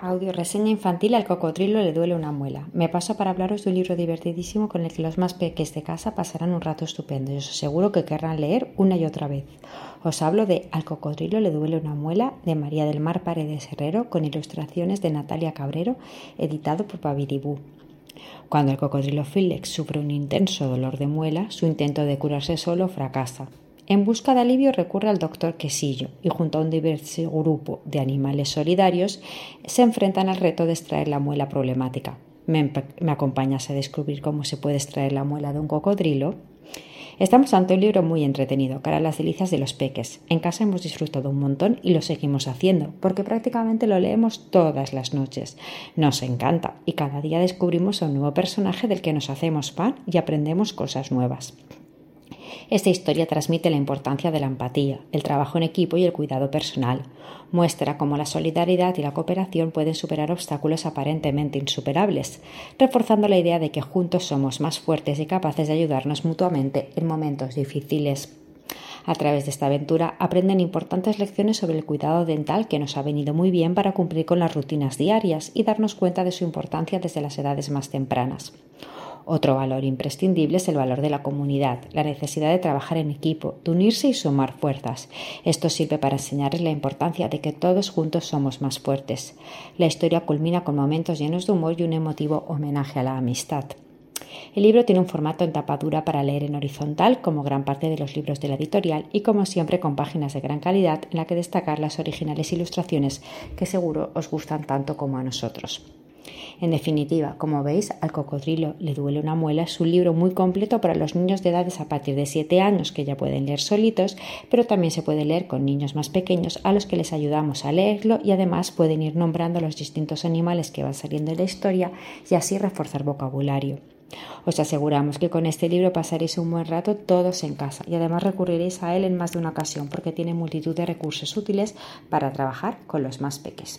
Audio reseña infantil. Al cocodrilo le duele una muela. Me paso para hablaros de un libro divertidísimo con el que los más peques de casa pasarán un rato estupendo y os aseguro que querrán leer una y otra vez. Os hablo de Al cocodrilo le duele una muela, de María del Mar Paredes Herrero, con ilustraciones de Natalia Cabrero, editado por Pabiribú. Cuando el cocodrilo Philex sufre un intenso dolor de muela, su intento de curarse solo fracasa. En busca de alivio recurre al doctor Quesillo y junto a un diverso grupo de animales solidarios se enfrentan al reto de extraer la muela problemática. ¿Me acompañas a descubrir cómo se puede extraer la muela de un cocodrilo? Estamos ante un libro muy entretenido, para las delicias de los peques. En casa hemos disfrutado un montón y lo seguimos haciendo, porque prácticamente lo leemos todas las noches. Nos encanta y cada día descubrimos a un nuevo personaje del que nos hacemos fan y aprendemos cosas nuevas. Esta historia transmite la importancia de la empatía, el trabajo en equipo y el cuidado personal. Muestra cómo la solidaridad y la cooperación pueden superar obstáculos aparentemente insuperables, reforzando la idea de que juntos somos más fuertes y capaces de ayudarnos mutuamente en momentos difíciles. A través de esta aventura aprenden importantes lecciones sobre el cuidado dental que nos ha venido muy bien para cumplir con las rutinas diarias y darnos cuenta de su importancia desde las edades más tempranas. Otro valor imprescindible es el valor de la comunidad, la necesidad de trabajar en equipo, de unirse y sumar fuerzas. Esto sirve para enseñarles la importancia de que todos juntos somos más fuertes. La historia culmina con momentos llenos de humor y un emotivo homenaje a la amistad. El libro tiene un formato en tapa dura para leer en horizontal, como gran parte de los libros de la editorial, y como siempre con páginas de gran calidad en la que destacar las originales ilustraciones que seguro os gustan tanto como a nosotros. En definitiva, como veis, Al cocodrilo le duele una muela es un libro muy completo para los niños de edades a partir de 7 años que ya pueden leer solitos, pero también se puede leer con niños más pequeños a los que les ayudamos a leerlo y además pueden ir nombrando los distintos animales que van saliendo en la historia y así reforzar vocabulario. Os aseguramos que con este libro pasaréis un buen rato todos en casa y además recurriréis a él en más de una ocasión porque tiene multitud de recursos útiles para trabajar con los más peques.